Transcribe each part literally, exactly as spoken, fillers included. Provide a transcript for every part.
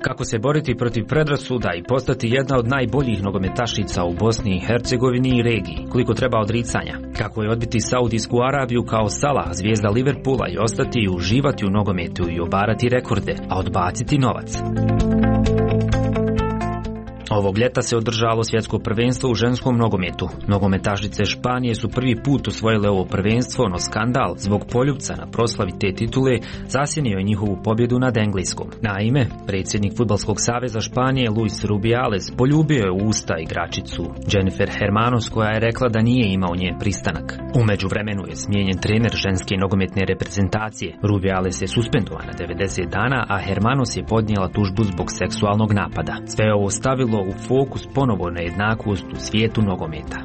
Kako se boriti protiv predrasuda i postati jedna od najboljih nogometašica u Bosni i Hercegovini i regiji, koliko treba odricanja. Kako je odbiti Saudijsku Arabiju kao Salah, zvijezda Liverpoola, i ostati i uživati u nogometu i obarati rekorde, a odbaciti novac. Ovog ljeta se održalo svjetsko prvenstvo u ženskom nogometu. Nogometašice Španije su prvi put osvojile ovo prvenstvo, no skandal zbog poljupca na proslavi te titule zasjenio je njihovu pobjedu nad Engleskom. Naime, predsjednik Fudbalskog saveza Španije Luis Rubiales poljubio je u usta igračicu Jennifer Hermanos, koja je rekla da nije imao njen pristanak. U međuvremenu je smijenjen trener ženske nogometne reprezentacije. Rubiales je suspendovan na devedeset dana, a Hermanos je podnijela tužbu zbog seksualnog napada. Sve ovo stavilo u fokus ponovo na jednakost u svijetu nogometa.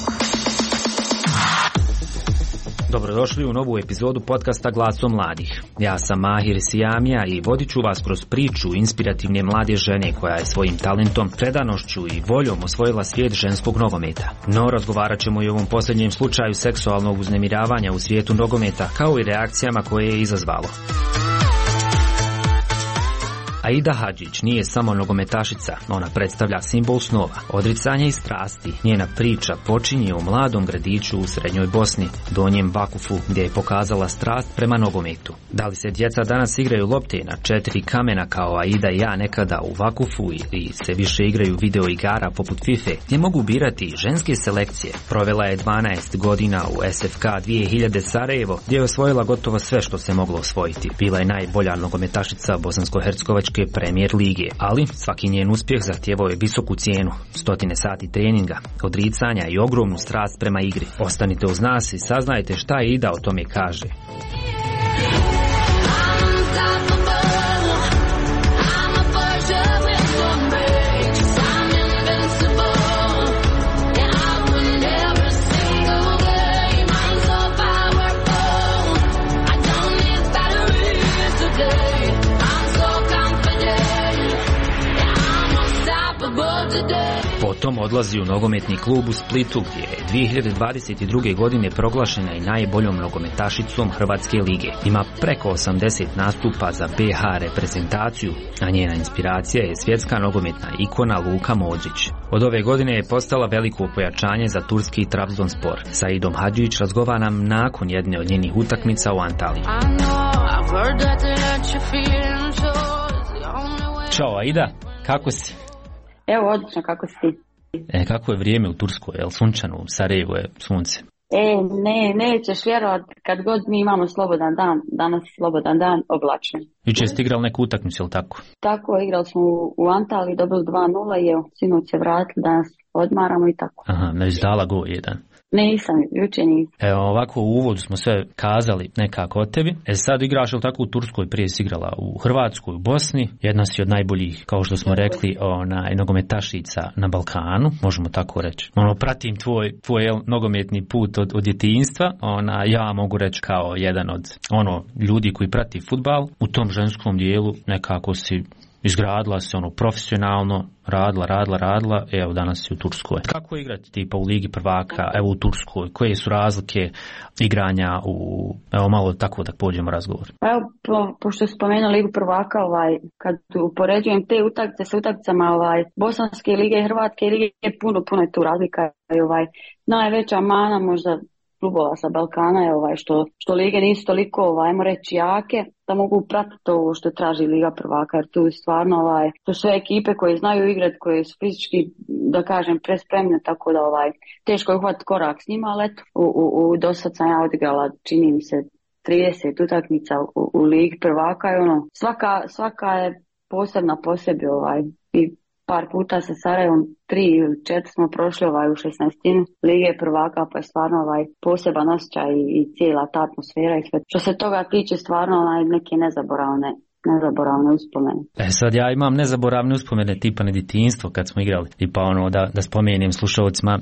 Dobrodošli u novu epizodu podcasta Glasom mladih. Ja sam Mahir Sijamija i vodit ću vas kroz priču inspirativne mlade žene koja je svojim talentom, predanošću i voljom osvojila svijet ženskog nogometa. No, razgovarat ćemo i o ovom posljednjem slučaju seksualnog uznemiravanja u svijetu nogometa, kao i reakcijama koje je izazvalo. Aida Hadžić nije samo nogometašica, ona predstavlja simbol snova, odricanja i strasti. Njena priča počinje u mladom gradiću u srednjoj Bosni, Donjem Vakufu, gdje je pokazala strast prema nogometu. Da li se djeca danas igraju lopte na četiri kamena kao Aida i ja nekada u Vakufu, ili se više igraju video igara poput FIFA, gdje mogu birati ženske selekcije? Provela je dvanaest godina u S F K dvije hiljade Sarajevo, gdje je osvojila gotovo sve što se moglo osvojiti. Bila je najbolja nogometašica Bosansko-Hercegovačke Premier lige, ali svaki njen uspjeh zahtijevao je visoku cijenu, stotine sati treninga, odricanja i ogromnu strast prema igri. Ostanite uz nas i saznajte šta Aida o tome kaže. Potom odlazi u nogometni klub u Splitu, gdje je dvije hiljade dvadeset druge. godine proglašena i najboljom nogometašicom Hrvatske lige. Ima preko osamdeset nastupa za B H reprezentaciju, a njena inspiracija je svjetska nogometna ikona Luka Modrić. Od ove godine je postala veliko pojačanje za turski Trabzonspor. Sa Aidom Hadžić razgovara nam nakon jedne od njenih utakmica u Antaliji. Ćao Aida, kako si? Evo, odlično, kako si ti? E, kako je vrijeme u Turskoj, je li sunčano, u Sarajevu je sunce? E, ne, nećeš vjerovat, kad god mi imamo slobodan dan, danas je slobodan dan, oblačno. Jučer ste igrali neku utakmicu, je li tako? Tako, igrali smo u, u Antaliji, dobili dva nula i evo, sinoć se vratili, danas odmaramo i tako. Aha, ne izdala go jedan. Nisam, jučer nisam. Evo, ovako u uvodu smo sve kazali nekako o tebi. E sad igraš li tako u Turskoj, prije si igrala u Hrvatskoj, u Bosni. Jedna si od najboljih, kao što smo rekli, onaj, nogometašica na Balkanu, možemo tako reći. Ono, pratim tvoj, tvoj jel, nogometni put od, od djetinjstva. Ona, ja mogu reći kao jedan od ono ljudi koji prati fudbal. U tom ženskom dijelu nekako si izgradila se ono profesionalno, radila, radila, radila, evo danas si u Turskoj. Kako igrati tipa u Ligi prvaka, evo u Turskoj, koje su razlike igranja u, evo malo tako da pođemo razgovor. Evo, po, pošto spomenuo Ligu prvaka, ovaj, kad upoređujem te utakmice sa utakmicama ovaj, Bosanske lige i Hrvatske lige, puno, puno je tu razlika. I, ovaj, najveća mana možda klubova sa Balkana je ovaj, što, što lige nisu toliko, ovaj, ajmo reći, jake, da mogu pratiti ovo što traži Liga prvaka, jer tu stvarno ovaj, to sve ekipe koje znaju igrati, koje su fizički, da kažem, prespremne, tako da ovaj, teško je uhvatiti korak s njima, ali eto, u, u, u dosad sam ja odigrala, čini mi se, trideset utakmica u, u Ligi prvaka i ono, svaka, svaka je posebna po sebi, ovaj, i par puta sa Sarajevom, tri ili četiri smo prošli ovaj, u šesnaestini Lige prvaka, pa je stvarno ovaj, poseban osjećaj i, i cijela ta atmosfera i sve. Što se toga tiče, stvarno onaj, neke nezaboravne nezaboravne uspomene. E sad ja imam nezaboravne uspomene tipa na djetinjstvo kad smo igrali. I pa ono da, da spomenem slušalcima,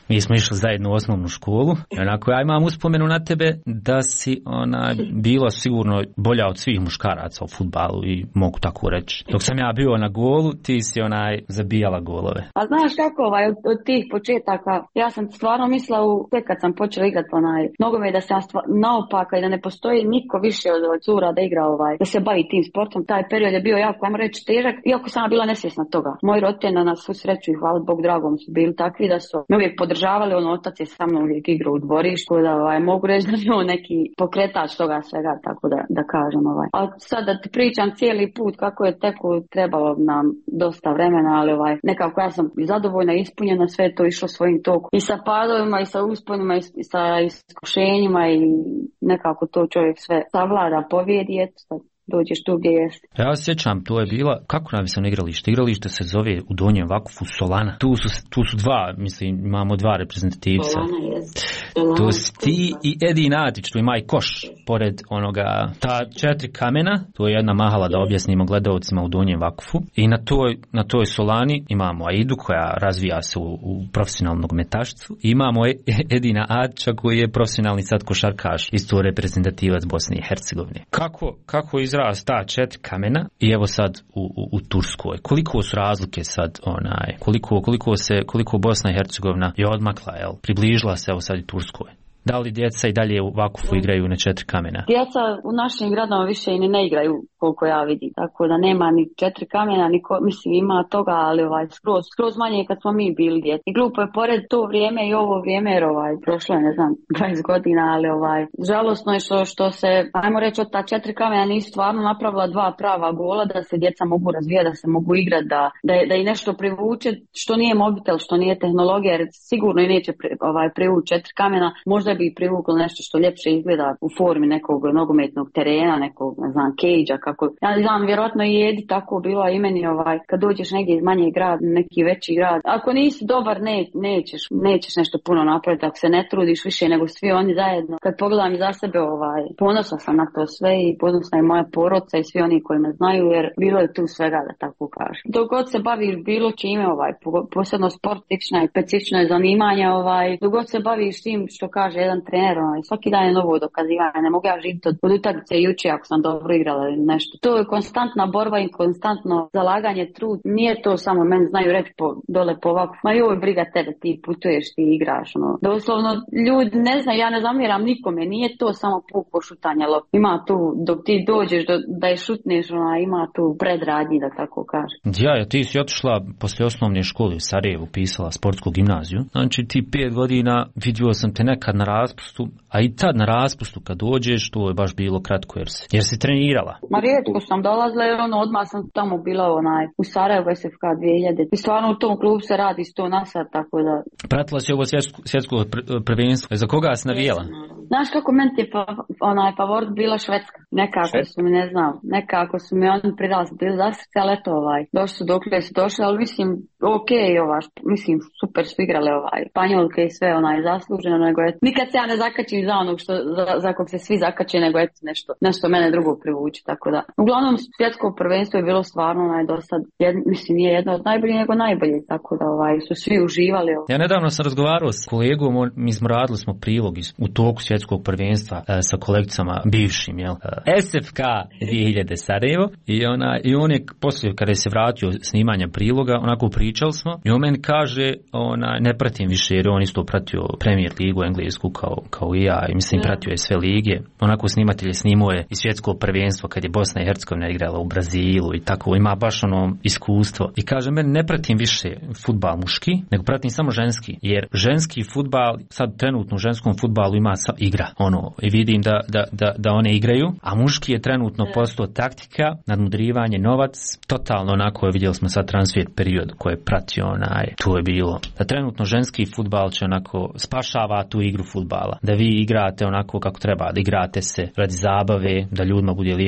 Mi smo išli zajedno u osnovnu školu i onako ja imam uspomenu na tebe da si ona bila sigurno bolja od svih muškaraca u fudbalu i mogu tako reći. Dok sam ja bio na golu, ti si onaj zabijala golove. A znaš kako ovaj, od, od tih početaka, ja sam stvarno mislila u tek kad sam počela igrati onaj nogomet da sam stvar, naopaka i da ne postoji niko više od, od cura da igra ovaj, da se bavi tim sportom. Taj period je bio jako, ajmo reći, težak, iako sam bila nesvjesna toga. Moji roditelji na svu sreću i hvala Bog dragom su bili takvi da su me uvijek podržavali, ono otac je sa mnom uvijek igrao u dvorištu, da ovaj, mogu reći da je on neki pokretač toga svega, tako da, da kažem ovaj. A sad da ti pričam cijeli put kako je teku, trebalo nam dosta vremena, ali ovaj, nekako ja sam zadovoljna, ispunjena, sve je to išlo svojim tokom. I sa padovima, i sa usponima, i sa iskušenjima i nekako to čovjek sve savlada, pobjedi, eto, dođeš tu gdje jesi. Ja se sjećam, to je bila, kako navisano igralište? Igralište se zove u Donjem Vakufu Solana. Tu su, tu su dva, mislim, imamo dva reprezentativca. Solana, jest. To si ti i Edi Natić, tu ima i koš pored onoga, ta četiri kamena, to je jedna mahala da objasnimo gledalcima u Donjem Vakufu. I na toj, na toj Solani imamo Aidu koja razvija se u, u profesionalnog metašcu. I imamo Edina Natića koji je profesionalni sad košarkaš, isto reprezentativac Bosne i Hercegovine. Kako, kako izraz ta četiri kamena i evo sad u, u, u Turskoj. Koliko su razlike sad onaj, koliko, koliko se, koliko Bosna i Hercegovina je odmakla, jel? Približila se evo sad i Turskoj. Da li djeca i dalje u Vakufu igraju na četiri kamena? Djeca u našim gradovima više i ne igraju koliko ja vidim, tako da nema ni četiri kamena, ni ko, mislim ima toga, ali ovaj, skroz, skroz manje kad smo mi bili djeci. I glupo je pored to vrijeme i ovo vrijeme, jer ovaj, prošlo je ne znam dvadeset godina, ali ovaj, žalosno je što, što se, ajmo reći, od ta četiri kamena nisu stvarno napravila dva prava gola, da se djeca mogu razvijati, da se mogu igrati, da, da, da i nešto privuče, što nije mobitel, što nije tehnologija, jer sigurno i neće pri, ovaj, privući četiri kamena, možda bi privuklo nešto što ljepše izgleda u formi nekog nogometnog terena, nekog, ne znam, cage-a, kako. Ja znam, vjerojatno i Edi tako bila i meni, ovaj, kad dođeš negdje iz manjeg grada, neki veći grad. Ako nisi dobar, ne, nećeš, nećeš nešto puno napraviti, ako se ne trudiš više nego svi oni zajedno. Kad pogledam za sebe, ovaj, ponosna sam na to sve i ponosna je moja porodica i svi oni koji me znaju, jer bilo je tu svega, da tako kažem. Dok god se baviš bilo čime, ovaj, posebno sportična i specifična zanimanja, ovaj, dok god se baviš tim što kaže jedan trener, ovaj, svaki dan je novo dokazivanje, ne mogu ja živjeti od, od utakmice juče ako sam dobro igrala ili nešto. To je konstantna borba i konstantno zalaganje, trud. Nije to samo, meni znaju reći po, dole po ovako, ma joj briga tebe, ti putuješ, ti igraš. No. Doslovno, ljudi ne znaju, ja ne zamjeram nikome, nije to samo puko šutanje lopte. Ima tu, dok ti dođeš do, da je šutneš, ona, ima tu predradnji, da tako kažem. Ja, ja, ti si otišla poslije osnovne škole u Sarajevu, pisala sportsku gimnaziju. Znači ti pet godina vidio sam te nekad na raspustu, a i tad na raspustu kad dođeš, to je baš bilo kratko jer si, jer si trenirala. Ma rijetko sam dolazila jer ono, odmah sam tamo bila onaj, u Sarajevu S F K dvije hiljade. I stvarno u tom klubu se radi sto na sat, tako da... Pratila si ovo svjetsko, svjetsko prvenstvo. Za koga si navijela? Znaš kako meni je pa, onaj favorit bila Švedska. Nekako Švedska? Su mi, ne znam, nekako su mi oni pridali, su bili za srce, ali eto ovaj, došli su dokle su došli, ali mislim, ok, ovaj, mislim, super su igrale ovaj, Španjolke i sve onaj zasluženo, nego je, nikad se ja ne zakačim za onog što, za, za kog se svi zakače, nego eto nešto, nešto mene drugo privući, tako da. Uglavnom, svjetsko prvenstvo je bilo stvarno onaj dosad, jed, mislim, nije jedno od najboljih, nego najbolje, tako da ovaj, su svi uživali. Ovaj. Ja nedavno sam razgovarao s kolegom, mi smo radili smo prilog iz, u toku svjetskog prvenstva e, sa kolegicama bivšim, jel? E, S F K dvije hiljade Sarajevo i, ona, i on je poslije kada je se vratio snimanja priloga, onako pričali smo i on meni kaže, ona, ne pratim više jer on isto pratio Premier ligu englesku kao, kao i ja i mislim pratio je sve lige, onako snimatelj je snimao je i svjetsko prvenstvo kad je Bosna i Hercegovina igrala u Brazilu i tako, ima baš ono iskustvo i kaže meni ne pratim više fudbal muški, nego pratim samo ženski, jer ženski fudbal sad trenutno u ženskom fudbalu ima sa igra, ono, i vidim da, da, da, da one igraju, a muški je trenutno postao taktika, nadmudrivanje, novac, totalno onako je, vidjeli smo sad transfer period koji je pratio onaj, tu je bilo, da trenutno ženski fudbal će onako spašava tu igru fudbala, da vi igrate onako kako treba, da igrate se radi zabave, da ljudima bude lijepo to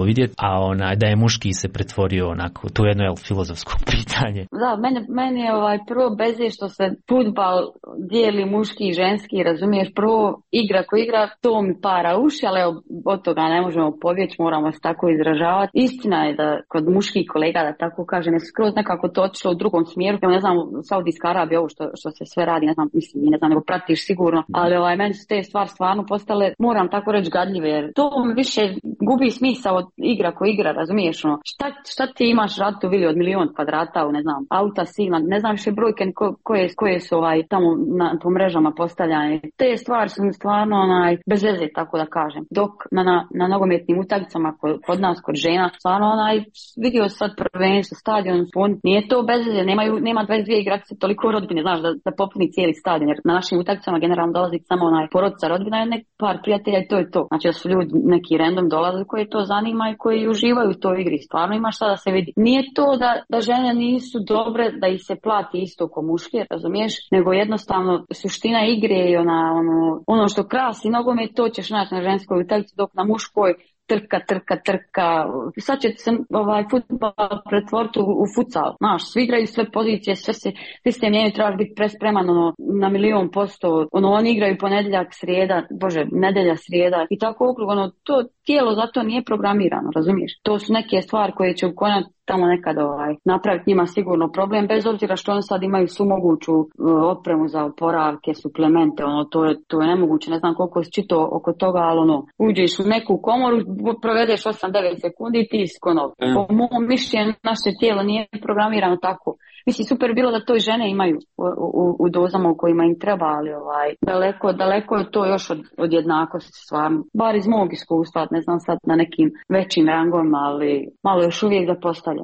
vidjeti, a onaj da je muški se pretvorio onako, to je jedno je filozofsko pitanje. Da, meni, meni je ovaj prvo bezje što se fudbal dijeli muški i ženski, razumiješ, prvo igra ko igra, to mi para uši, ali evo, od toga ne možemo pobjeći, moramo se tako izražavati. Istina je da kod muških kolega, da tako kažem, je skroz nekako to otišlo u drugom smjeru, ne znam, Saudijska Arabija, ovo što, što se sve radi, ne znam, mislim, ne znam, nego pratiš sigurno, ali ovaj, meni su te stvari stvarno postale, moram tako reći, gadljive, jer to više gubi smisao od igra ko igra, razumiješ, ono, šta, šta ti imaš ratu vili od milion kvadrata, u, ne znam, auta silna, ne znam više brojke ko, koje, koje su ovaj, tamo na, po mrežama postavljane. Te stvari su stvarno onaj, bez veze, tako da kažem. Dok na, na, na nogometnim utakmicama kod, kod nas, kod žena, stvarno onaj, vidio sad prvenstvo, stadion, pun, nije to bez veze, nemaju, nema dvadeset dvije igračice toliko rodbine, znaš, da, da popuni cijeli stadion, jer na našim utakmicama generalno dolazi samo onaj porodica rodbina i nek par prijatelja i to je to. Znači da su ljudi neki random dolaze koji to zanima i koji uživaju u toj igri. Stvarno ima šta da se vidi. Nije to da, da žene nisu dobre, da ih se plati isto ko muške, razumiješ, nego jednostavno suština igre je ona, ono, ono što krasi nogomet, to ćeš naći na ženskoj utakmici, dok na muškoj trka, trka, trka. Sad će se ovaj fudbal pretvoriti u, u futsal. Znaš, svi igraju sve pozicije, sve se, sistem njeni trebaš biti prespreman ono, na milion posto. Ono, oni igraju ponedjeljak, srijeda, bože, nedelja, srijeda i tako okrug. Ono, to tijelo zato nije programirano, razumiješ? To su neke stvari koje će u konac tamo nekad ovaj, napraviti njima sigurno problem, bez obzira što oni sad imaju svu moguću uh, opremu za oporavke, suplemente, ono, to je, to je nemoguće, ne znam koliko si čitao oko toga, ali ono, uđeš u neku komoru, provedeš osam devet sekundi i ti si konov. Mm. Po mom mišljenju, naše tijelo nije programirano tako. Mislim, super bilo da to i žene imaju u, u, u dozama u kojima im treba, ali ovaj, daleko, daleko je to još od, od jednakosti stvarno. Bar iz mog iskustva, ne znam sad na nekim većim rangovima, ali malo još uvijek da postavljam.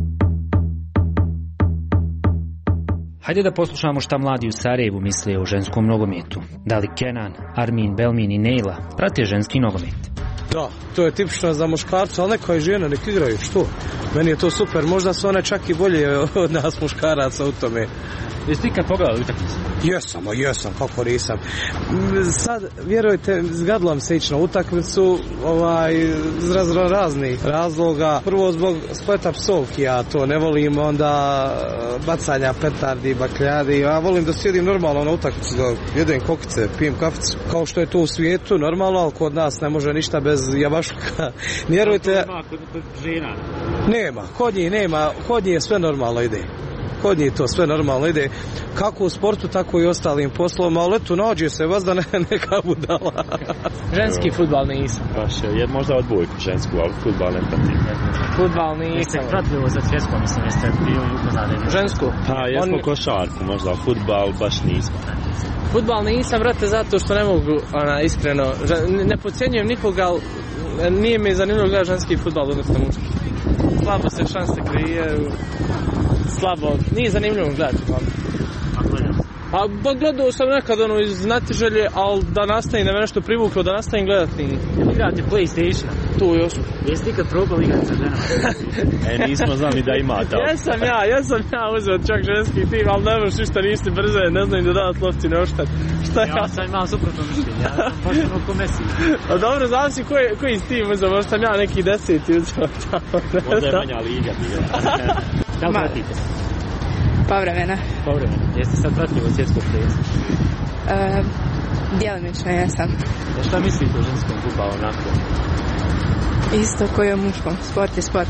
Hajde da poslušamo šta mladi u Sarajevu misle o ženskom nogometu. Da li Kenan, Armin, Belmin i Nejla prate ženski nogomet? Da, to je tipično za muškarca, ali neko je žena, nek igraju, što? Meni je to super, možda su one čak i bolje od nas muškaraca u tome. Jesi ti kad pogledali utakmicu? Jesam, a jesam, kako nisam. Sad, vjerujte, zgadlam se ići na utakmicu, ovaj, iz raznih razloga. Prvo zbog spleta psovki, ja to ne volim, onda bacanja petardi, bakljadi. Ja volim da sjedim normalno na utakmicu, da jedem kokice, pijem kaficu. Kao što je to u svijetu, normalno, ali kod nas ne može ništa bez javašluka. Vjerujte... Nema kod, kod žena? Nema, kod njih nema, kod njih je sve normalno ide. Kod njih to sve normalno ide, kako u sportu, tako i ostalim poslovima, ali eto, nađe se vas da ne, neka budala. Ženski fudbal nisam. Baš je možda odbojku žensku, ali fudbal ne pratim. Fudbal nisam. Jeste pratili za svjetsko, mislim, jeste bio i upoznali. Žensku? Pa, jesmo On... košarku, možda fudbal baš nismo. Fudbal nisam, brate, zato što ne mogu, ona, iskreno, ne podcjenjujem nikoga, ali nije mi zanimljivo gledati ženski fudbal, odnosno muški. Slabo se šanse kreiraju. Slabo, nije zanimljivo gledati. Pa gledao sam nekad ono iz znatiželje, ali da nastavim, da me nešto privuklo, da nastavim gledati. Igrate PlayStation? Tu još. Jesi ti kad probali igrati sa ženama? E, nismo znali da ima to. Jesam ja, jesam ja uzeo čak ženski tim, ali ne možeš ništa, nisi brze, ne znam da davat lopci, ne oštat. Šta ja? Ja sam imao suprotno mišljenje, ja sam pošteno ko Messi. A dobro, znam si koji, koji tim uzeo, možda sam ja neki deseti uzeo tamo. Možda je manja liga bila. Da li pratite? Povremeno. Povremeno. Jeste sad pratili od svjetskog prvenstva? Uh, djelomično jesam. A šta mislite o ženskom fudbalu onako? Isto koji o muškom. Sport je sport.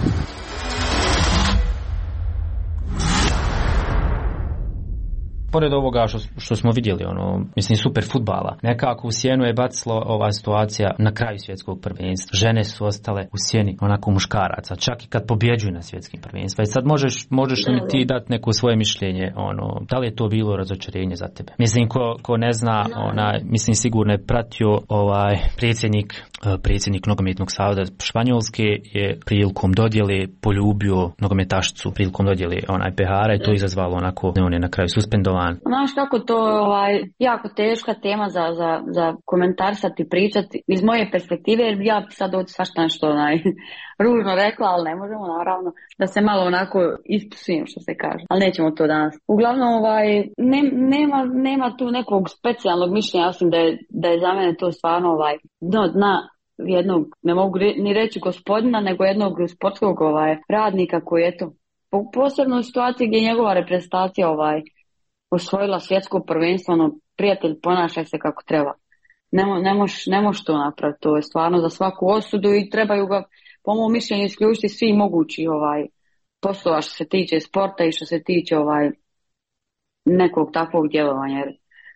Pored ovoga što, što smo vidjeli, ono, mislim, super fudbala, nekako u sjenu je bacila ova situacija na kraju svjetskog prvenstva. Žene su ostale u sjeni onako muškaraca, čak i kad pobjeđuju na svjetskim prvenstvima. I sad možeš, možeš li ti dati neko svoje mišljenje, ono, da li je to bilo razočarenje za tebe? Mislim, ko, ko ne zna, ona, mislim, sigurno je pratio ovaj predsjednik, predsjednik nogometnog saveza Španjolske je prilikom dodjele poljubio nogometašicu prilikom dodjele onaj pehara i to izazvalo onako, on je na kraju suspendovan. Znaš kako to je ovaj, jako teška tema za, za, za komentarsati i pričati iz moje perspektive, jer ja bi sad ovdje svašta nešto onaj, ružno rekla, ali ne možemo naravno da se malo onako ispusujem što se kaže, ali nećemo to danas. Uglavnom ovaj, ne, nema, nema tu nekog specijalnog mišljenja, osim da je, da je za mene to stvarno ovaj, dno dna jednog, ne mogu ni reći gospodina, nego jednog sportskog ovaj, radnika koji je to posebno u situaciji gdje je njegova reprezentacija ovaj, osvojila svjetsko prvenstvo, ono, prijatelj, ponašaj se kako treba. Ne, ne moš, ne moš to napraviti, to je stvarno za svaku osudu i trebaju ga, po mom mišljenju, isključiti svi mogući ovaj, poslova što se tiče sporta i što se tiče ovaj, nekog takvog djelovanja. Jer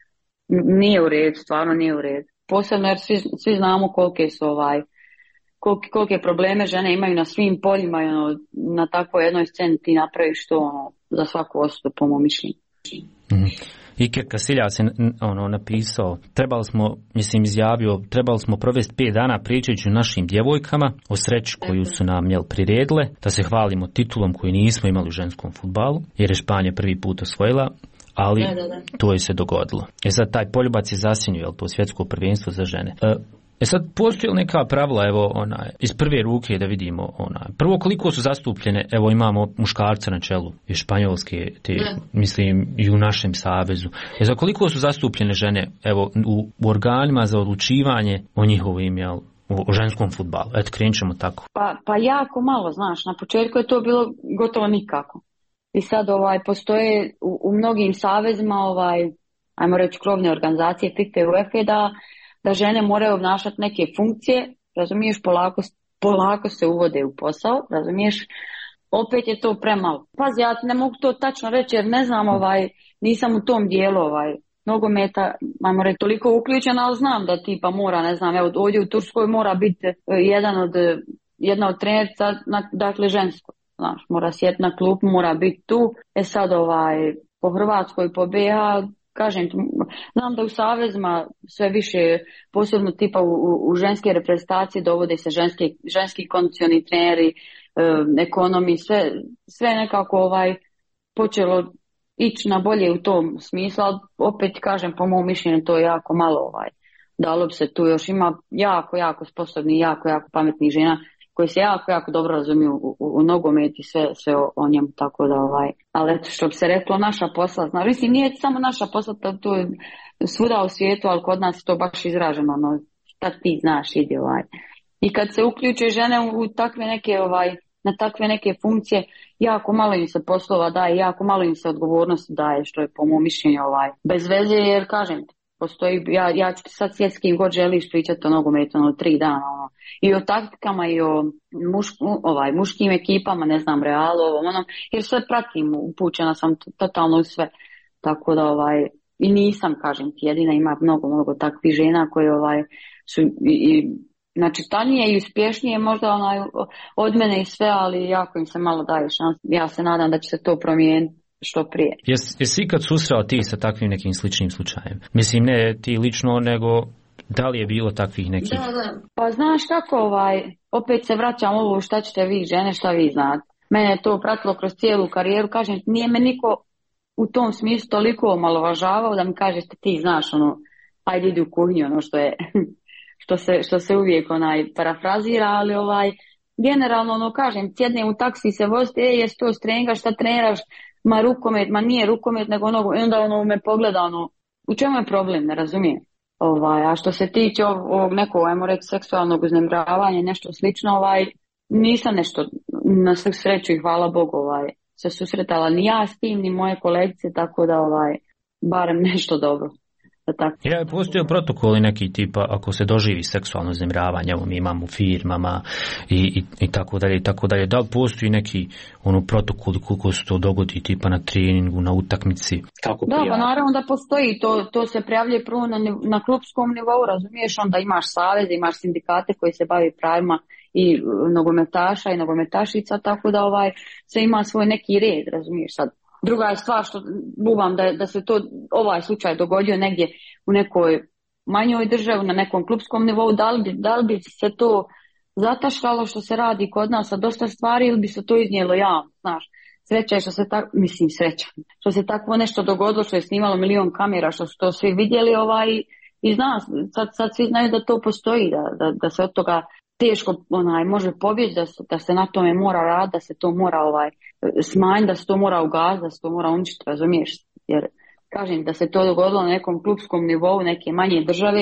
nije u redu, stvarno nije u redu. Posebno jer svi, svi znamo kolike su ovaj, kolike, kolike probleme žene imaju na svim poljima i ono, na takvoj jednoj sceni ti napraviš to ono, za svaku osudu, po mom mišljenju. Mm. Iker Casillas je ono, napisao, trebali smo, mislim izjavio, trebali smo provesti pet dana pričajući o našim djevojkama, o sreći koju su nam jel, priredile, da se hvalimo titulom koju nismo imali u ženskom fudbalu, jer je Španija prvi put osvojila, ali da, da, da. to je se dogodilo. E sad taj poljubac je zasjenio, jel, to svjetsko prvenstvo za žene. E, E sad, postoji li neka pravila, evo, onaj, iz prve ruke da vidimo, onaj, prvo koliko su zastupljene, evo imamo muškarca na čelu iz Španjolske, te, mislim, i u našem savezu. E za koliko su zastupljene žene, evo, u, u organima za odlučivanje o njihovim, jel, o ženskom fudbalu? Eto, krenut ćemo tako. Pa, pa jako malo, znaš, na početku je to bilo gotovo nikako. I sad, ovaj, postoje u, u mnogim savezima, ovaj, ajmo reći, krovne organizacije, fikte u UEFA, da da žene moraju obnašati neke funkcije, razumiješ, polako, polako se uvode u posao, razumiješ, opet je to premalo. Pazi, ja ne mogu to tačno reći jer ne znam, ovaj, nisam u tom dijelu ovaj, nogometa, ajmo reći, toliko uključena, ali znam da tipa mora, ne znam, evo ovdje u Turskoj mora biti jedan od, jedna od trenerica, dakle žensko, znaš, mora sjeti na klub, mora biti tu, e sad ovaj, po Hrvatskoj, po B iH, kažem, znam da u savezima sve više, posebno tipa u, u ženske reprezentacije dovode se ženski, ženski kondicioni treneri, e, ekonomi, sve, sve nekako ovaj, počelo ići na bolje u tom smislu, ali opet kažem, po mom mišljenju to je jako malo ovaj, dalo bi se tu još ima jako, jako sposobni, jako, jako pametnih žena koji se jako, jako dobro razumiju u, u, u nogomet i sve, sve o, o njemu, tako da ovaj, ali eto što bi se reklo naša posla, znači, mislim nije samo naša posla, to, to je svuda u svijetu, ali kod nas je to baš izraženo, no, šta ti znaš, ide ovaj. I kad se uključe žene u, u takve neke, ovaj, na takve neke funkcije, jako malo im se poslova daje, jako malo im se odgovornosti daje, što je po mom mišljenju ovaj, bez veze, jer kažem, postoji, ja, ja ću ti sad sjeti s kim god želiš pričati o nogometu, ono, tri dana, ono, i o taktikama i o muš, ovaj, muškim ekipama, ne znam, Realu, ono, jer sve pratim, upućena sam t- totalno u sve, tako da, ovaj, i nisam, kažem ti, jedina ima mnogo, mnogo takvih žena koje, ovaj, su i, i načitanije i uspješnije možda, onaj, od mene i sve, ali jako im se malo daje šans, ja se nadam da će se to promijeniti što prije. Jes, jesi ikad susreo ti sa takvim nekim sličnim slučajem? Mislim, ne ti lično, nego da li je bilo takvih nekih? Da, da. Pa znaš kako, ovaj, opet se vraćam ovo šta ćete vi žene, šta vi znate. Mene je to pratilo kroz cijelu karijeru, kažem, nije me niko u tom smislu toliko omalovažavao da mi kažete ti znaš, ono, ajde idi u kuhinju, ono što je, što se, što se uvijek onaj parafrazira, ali ovaj, generalno, ono, kažem, sjednem u taksi se vozite, ej, jes to strenga, šta treniraš, ma rukomet, ma nije rukomet, nego ono, i onda ono me pogleda, ono, u čemu je problem, ne razumijem. Ovaj, a što se tiče ovog nekog, ajmo reći, seksualnog uznemiravanja, nešto slično, ovaj, nisam nešto, na svu sreću i hvala Bogu, ovaj, se susretala ni ja s tim, ni moje kolegice, tako da, ovaj, barem nešto dobro. Tako. Ja, postoje protokoli neki tipa ako se doživi seksualno uznemiravanje, evo mi imamo u firmama i, i, i tako dalje i tako dalje. Da li postoji neki ono protokol koliko se to dogodi tipa na treningu, na utakmici? Kako da, pa naravno da postoji, to, to se prijavljuje prvo na, na klupskom nivou, razumiješ, onda imaš savez, imaš sindikate koji se bavi pravima i nogometaša i nogometašica, tako da ovaj sve ima svoj neki red, razumiješ sad. Druga je stvar što bubam da, da se to ovaj slučaj dogodio negdje u nekoj manjoj državi, na nekom klupskom nivou, da li bi, da li bi se to zataškalo što se radi kod nas sa dosta stvari ili bi se to iznijelo javno, znaš. Sreća je što se tako, mislim sreća, što se takvo nešto dogodilo, što je snimalo milion kamera, što su to svi vidjeli ovaj, i zna, sad, sad svi znaju da to postoji, da, da, da se od toga teško onaj, može pobjeći, da se, da se na tome mora raditi, da se to mora ovaj, smanjiti, da se to mora ugasiti, da se to mora uništiti, razumiješ? Jer, kažem, da se to dogodilo na nekom klupskom nivou, neke manje države,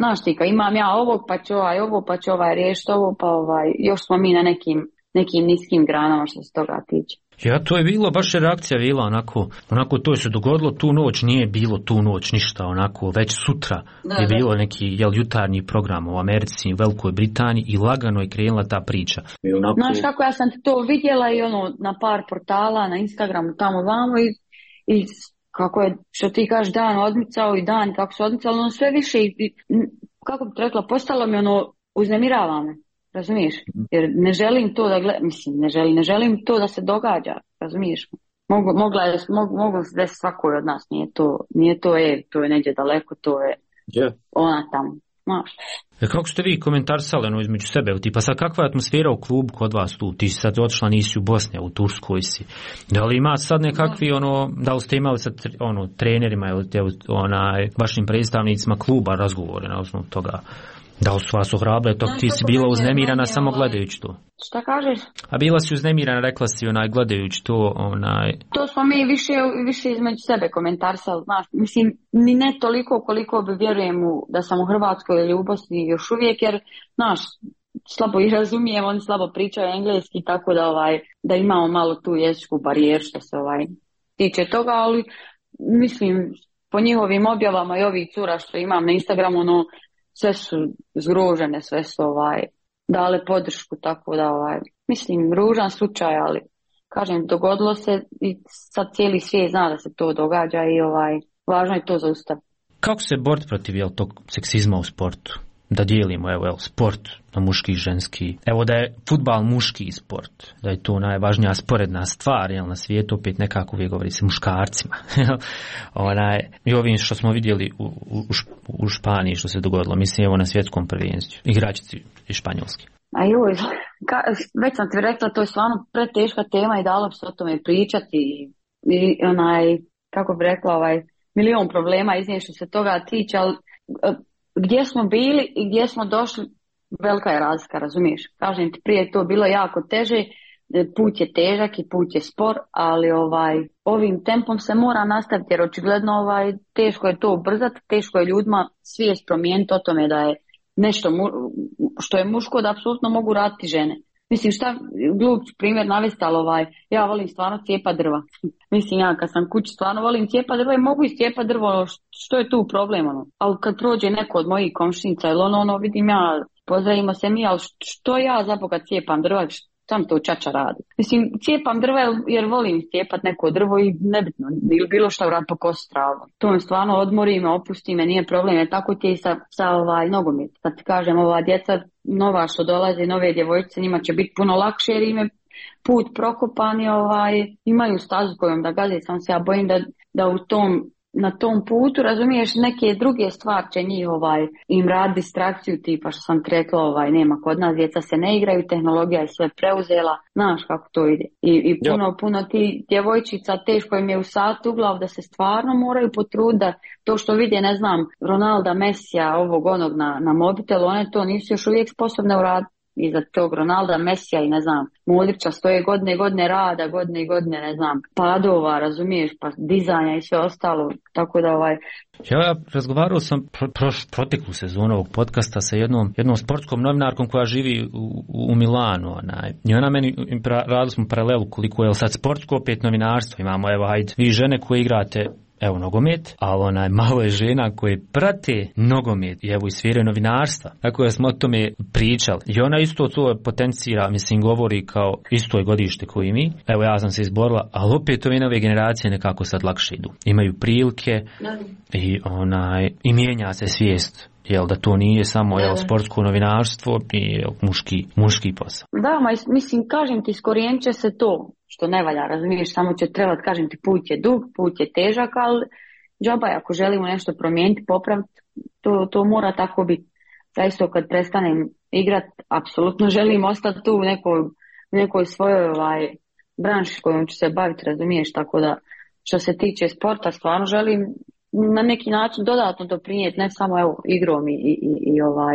znaš ti, kao imam ja ovog, pa će ovaj ovo, pa će ovaj riješiti ovo, pa ovaj, još smo mi na nekim, nekim niskim granama što se toga tiče. Ja, to je bilo, baš je reakcija bila onako, onako to je se dogodilo tu noć, nije bilo tu noć ništa, onako već sutra da, je bilo neki jel, jutarnji program u Americi, u Velikoj Britaniji i lagano je krenula ta priča. Onako... Znaš kako ja sam to vidjela i ono na par portala, na Instagramu tamo vamo i, i kako je, što ti kažeš, dan odmicao i dan kako se odmicalo, ono sve više i, kako bi to rekla, postalo mi ono, uznemirava me. Razumiješ? Jer ne želim to da gledam, mislim, ne želim, ne želim to da se događa, razumiješ? Mogu, mogla je, mogu, mogu se desiti svakoj od nas, nije to, nije to je, to je neđe daleko, to je yeah. ona tamo, znaš. E kako ste vi komentarisali ono između sebe, tipa sad kakva je atmosfera u klubu kod vas tu, ti si sad otišla, nisi u Bosni, u Turskoj si, da li ima sad nekakvi ono, da li ste imali sad ono, trenerima ili te, onaj, vašim predstavnicima kluba razgovore na osnovu toga? Da li su vas ohrabre, to ti si bila uznemirana samo gledajući to? Šta kažeš? A bila si uznemirana, rekla si onaj gledajući to, onaj... To smo mi više, više između sebe komentarisali, znaš, mislim, ni ne toliko koliko bi vjerujem u, da sam u Hrvatskoj ili u Bosni još uvijek, jer, znaš, slabo ih razumijem, oni slabo pričaju engleski, tako da, ovaj, da imamo malo tu jezičku barijeru što se ovaj, tiče toga, ali mislim, po njihovim objavama i ovih cura što imam na Instagramu, no, sve su zgrožene, sve su ovaj, dale podršku, tako da ovaj, mislim, ružan slučaj, ali kažem, dogodilo se i sad cijeli svijet zna da se to događa i ovaj, važno je to zaustaviti. Kako se boriti protiv jel, tog seksizma u sportu? Da dijelimo, evo, jel, sport na muški i ženski. Evo da je fudbal muški sport, da je to najvažnija sporedna stvar, jel, na svijetu, opet nekako uvijek govori se muškarcima. Onaj, i ovim što smo vidjeli u, u, u Španiji što se dogodilo, mislim, evo na svjetskom prvenstvu, igračici iz Španjolske. A joj, ka, već sam ti rekla, to je stvarno preteška tema i dalo bi se o tome pričati i, i onaj, kako bi rekla, ovaj, milion problema iznije što se toga tiče, ali gdje smo bili i gdje smo došli, velika je razlika, razumiješ? Kažem ti, prije to bilo jako teže, put je težak i put je spor, ali ovaj, ovim tempom se mora nastaviti, jer očigledno ovaj, teško je to ubrzati, teško je ljudima svijest promijeniti o tome da je nešto mu, što je muško, da apsolutno mogu raditi žene. Mislim, šta glup primjer navesti, ali ovaj, ja volim stvarno cijepa drva. Mislim, ja kad sam kući stvarno volim cijepa drva i mogu iscijepa drvo, što je tu problem, ono. Ali kad prođe neko od mojih komšinica ili ono, ono, vidim ja, pozdravimo se mi, ali što ja za Boga cijepam drva, sam to čača radi. Mislim, cijepam drva jer volim cijepat neko drvo i nebitno, ili bilo šta urad po kosu travu. To me stvarno odmori me, opusti me, nije problem, jer tako ti je i sa, sa ovaj, nogomet. Kad ti kažem, ova djeca nova što dolaze, nove djevojčice, njima će biti puno lakše jer im je put prokopan i ovaj, imaju stazu kojom da gaze, sam se ja bojim da, da u tom na tom putu, razumiješ, neke druge stvari će njih ovaj, im radi distrakciju, tipa što sam ti rekla, ovaj, nema kod nas, djeca se ne igraju, tehnologija je sve preuzela, znaš kako to ide. I, i puno, jo. puno ti djevojčica, teško im je u sat u glav da se stvarno moraju potruditi, to što vide, ne znam, Ronalda, Messija, ovog onog na, na mobitelu, one to nisu još uvijek sposobne uraditi. Iza tog Ronalda, Messija i ne znam, Modrića stoje godine i godine rada, godine i godine, ne znam, padova, razumiješ, pa dizanja i sve ostalo, tako da ovaj... Ja razgovarao sam pro, pro, proteklu sezonu ovog podcasta sa jednom, jednom sportskom novinarkom koja živi u, u Milanu, onaj, i ona meni, pra, radili smo paralelu koliko je sad sportsko, opet novinarstvo, imamo, evo, hajde, vi žene koje igrate, evo, nogomet, ali onaj, malo je žena koje prate nogomet i evo i sfere novinarstva. Tako da smo o tome pričali. I ona isto to potencira, mislim, govori kao istoj godište koji mi. Evo, ja sam se izborila, ali opet ove nove generacije nekako sad lakše idu. Imaju prilike i, onaj, i mijenja se svijest. Jel, da to nije samo jel, sportsko novinarstvo i jel, muški, muški posao. Da, ma, mislim, kažem ti, iskorijenit će se to što ne valja, razumiješ, samo će trebati, kažem ti, put je dug, put je težak, ali džaba, ako želimo nešto promijeniti, popraviti, to, to mora tako biti. Zaista kad prestanem igrat, apsolutno želim ostati tu u nekoj, u nekoj svojoj ovaj, branši kojom ću se baviti, razumiješ, tako da što se tiče sporta, stvarno želim na neki način dodatno doprinijeti, ne samo evo, igrom i, i, i ovaj,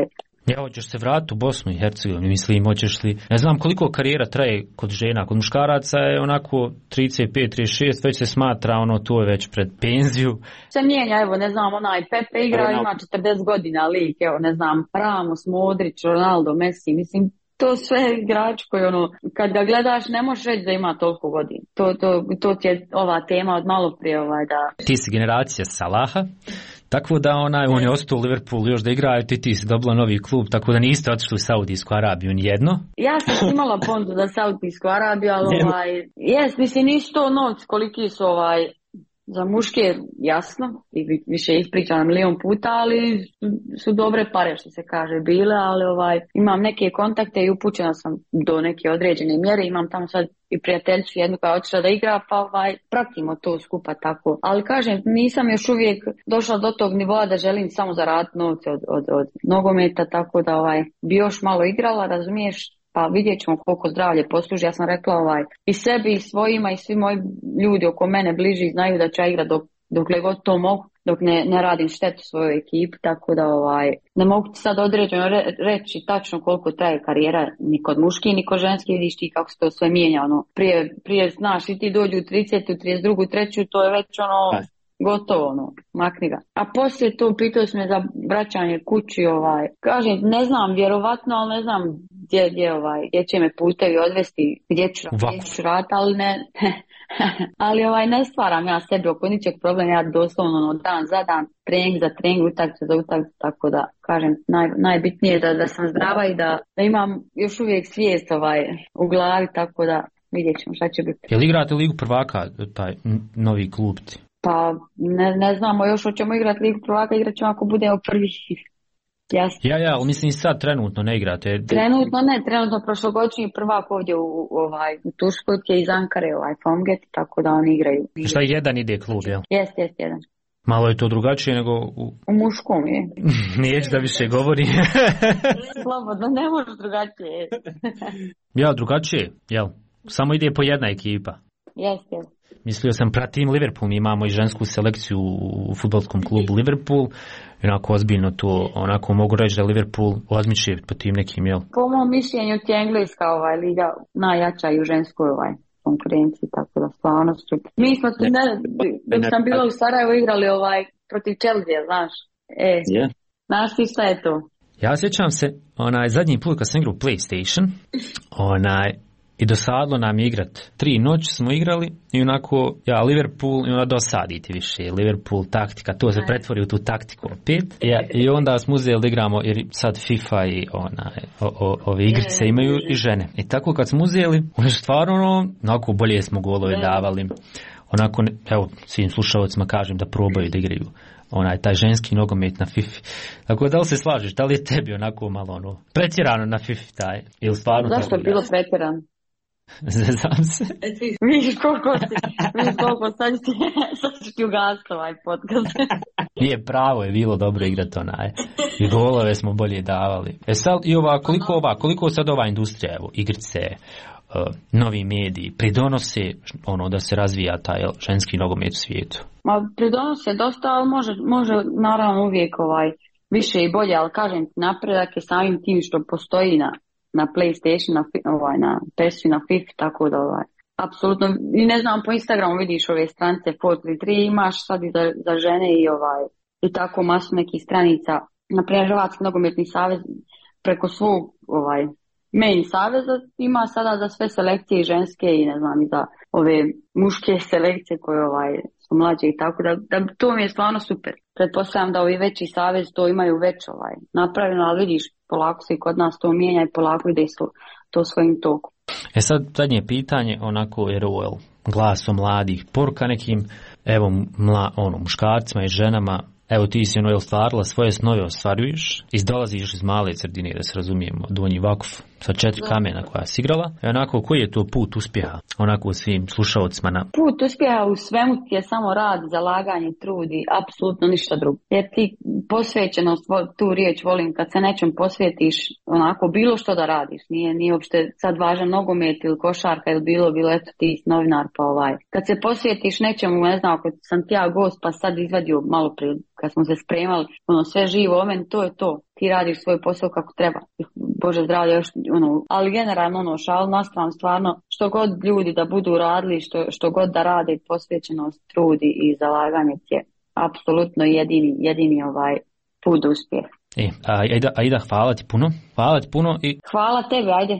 Ja, hoćeš se vratiti u Bosnu i Hercegovinu, mislim, hoćeš li, ne znam koliko karijera traje kod žena, kod muškaraca je onako trideset pet trideset šest, već se smatra, ono, to je već pred penziju. Se mijenja, evo, ne znam, onaj Pepe igra, ima četrdeset godina lik, evo, ne znam, Ramos, Modrić, Ronaldo, Messi, mislim, to sve igrač koji, ono, kad ga gledaš, ne možeš reći da ima toliko godina. To, to, to ti je ova tema od malo prije, ovaj, da... Ti si generacija Salaha. Tako da onaj, on je ostao u Liverpoolu još da igraju, ti ti si dobila novi klub, tako da niste otišli u Saudijsku Arabiju nijedno. Ja sam imala pondu za Saudijsku Arabiju, ali ovaj, jes, mislim, nisu to novci koliki su ovaj, za muške, jasno, i više ispričano milion puta, ali su, su dobre pare, što se kaže, bile, ali ovaj, imam neke kontakte i upućena sam do neke određene mjere, imam tamo sad i prijateljicu jednu koja je otišla da igra, pa ovaj, pratimo to skupa tako. Ali kažem, nisam još uvijek došla do tog nivoa da želim samo zaraditi novce od, od, od nogometa, tako da ovaj, bi još malo igrala, razumiješ, pa vidjet ćemo koliko zdravlje posluži. Ja sam rekla ovaj, i sebi i svojima i svi moji ljudi oko mene bliži znaju da ću ja igrati dok, dokle god to mogu, dok ne, ne radim štetu svojoj ekipi, tako da ovaj, ne mogu ti sad određeno re, reći tačno koliko traje karijera, ni kod muški, ni kod ženski, vidiš ti kako se to sve mijenja, ono, prije, prije znaš i ti dođu u tridesetu, trideset drugu, treću, to je već ono, gotovo, ono, makni ga. A poslije to pitao sam me za vraćanje kući, ovaj, kažem, ne znam, vjerovatno, ali ne znam gdje, gdje, ovaj, gdje će me putevi odvesti, gdje ću, gdje ću raditi, ali ne, ali ovaj, ne stvaram ja sebi oko ničeg problema, ja doslovno ono, dan za dan, trening za trening, utakmice za utakmice, tako da, kažem, naj, najbitnije je da, da sam zdrava i da, da imam još uvijek svijest ovaj, u glavi, tako da vidjet ćemo šta će biti. Jel igrate Ligu prvaka, taj novi klub ti? Pa ne, ne znamo još hoćemo igrati Ligu prvaka, igrat ćemo ako budemo prvi. Jasno. Ja, ja, ali mislim sad trenutno ne igrate. Trenutno ne, trenutno prošlogodišnji prvak ovdje u, ovaj, u Turskoj je iz Ankare, ovaj Fomget, tako da oni igraju. Šta jedan ide klub, jel? Jest, jest, jedan. Malo je to drugačije nego u... U muškom je. Neću da više govori. Slobodno, ne možeš drugačije. Ja, drugačije, jel? Samo ide po jedna ekipa. Jest, jest. Mislio sam pratim Liverpool, mi imamo i žensku selekciju u fudbalskom klubu Liverpool, onako ozbiljno to, onako mogu reći da Liverpool ozmiče po tim nekim, jel? Po mom mišljenju ti je engleska ovaj, liga najjača i u ženskoj ovaj, konkurenciji, tako da stvarno su. Mi smo tu, ne, dok sam bila u Sarajevu igrali ovaj, protiv Chelsea, znaš, e, yeah. Znaš ti šta je to? Ja sjećam se, onaj zadnji put kad sam igrao PlayStation, onaj, i dosadlo nam igrat. Tri noći smo igrali i onako, ja, Liverpool, i onda dosaditi više. Liverpool, taktika, to se pretvori u tu taktiku opet. Ja, i onda smo uzeli da igramo, jer sad FIFA i ona, o, o, ove igrice imaju i žene. I tako kad smo uzeli, ono stvarno, ono, onako bolje smo golove davali. Onako, evo, svim slušalcima kažem da probaju da igraju onaj, taj ženski nogomet na FIFA. Tako da li se slažeš, da li je tebi onako malo ono, pretjerano na FIFA taj? Ili stvarno... Zašto je bilo pretjerano? Znam se. Viš koliko si, viš koliko sad ti, sad ti ugasiti ovaj podcast. Nije, pravo je bilo dobro igrati onaj. I golove smo bolje davali. E sad, i ova, koliko ova, koliko sad ova industrija, evo, igrice, uh, novi mediji, pridonose ono da se razvija taj ženski nogomet u svijetu? Ma pridonose dosta, ali može, može naravno uvijek ovaj, više i bolje, ali kažem, napredak je samim tim što postoji na na PlayStation, na, ovaj, na P E S i na FIFA, tako da ovaj, apsolutno, i ne znam, po Instagramu vidiš ove stranice četiri tri tri, imaš sad i za, za žene i ovaj, i tako masu nekih stranica, naprimjer Hrvatski nogometni savez preko svog ovaj, main saveza ima sada za sve selekcije i ženske i ne znam, i za ove muške selekcije koje ovaj, su mlađe i tako da, da to mi je stvarno super. Pretpostavljam da ovi veći savez to imaju već ovaj, napravljeno, ali vidiš, polako se i kod nas to mijenja i polako ide to, to svojim tokom. E sad, zadnje pitanje, onako, jer ovo je glasom mladih, poruka nekim, evo, mla, ono, muškarcima i ženama, evo ti si ono, jel stvarila svoje snove, ostvaruješ, izdolaziš iz male sredine, da se razumijemo, Donji Vakuf, sa četiri kamena koja si igrala, i onako, koji je to put uspjeha, onako u svim slušalcima na... Put uspjeha u svemu ti je samo rad, zalaganje, trud i apsolutno ništa drugo. Jer ti posvećenost, tu riječ volim, kad se nečem posvetiš, onako, bilo što da radiš, nije, nije uopšte sad važan nogomet ili košarka ili bilo, bilo, eto ti novinar pa ovaj. Kad se posvetiš nečemu, ne znam, ako sam ti ja gost pa sad izvadio malo prije, kad smo se spremali, ono sve živo o meni, to je to. ti radiš svoj posao kako treba. Bože zdravlje, još, ono, ali generalno ono, šal na stranu, stvarno, što god ljudi da budu radili, što, što god da rade, posvećenost, trudi i zalaganje je apsolutno jedini, jedini ovaj put do uspjeha. E, Aida, Aida, hvala ti puno. Hvala ti puno i... Hvala tebi, ajde.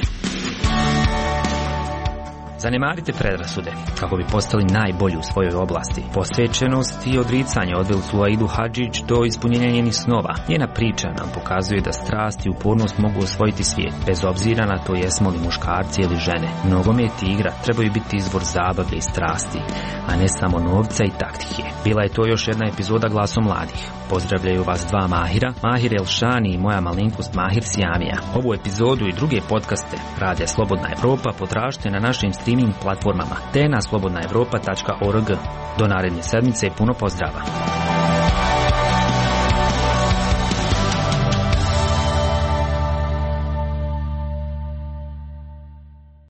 Zanemarite predrasude kako bi postali najbolji u svojoj oblasti. Posvećenost i odricanje odveli su Aidu Hadžić do ispunjenja njenih snova. Njena priča nam pokazuje da strast i upornost mogu osvojiti svijet, bez obzira na to jesmo li muškarci ili žene. Nogomet i igra trebaju biti izvor zabave i strasti, a ne samo novca i taktike. Bila je to još jedna epizoda Glasom mladih. Pozdravljaju vas dva Mahira, Mahir Elšani i moja malinkost Mahir Sjamija. Ovu epizodu i druge podcaste Radija Slobodna Evropa potražite na našim streaming platformama te na slobodna evropa tačka org. Do naredne sedmice puno pozdrava.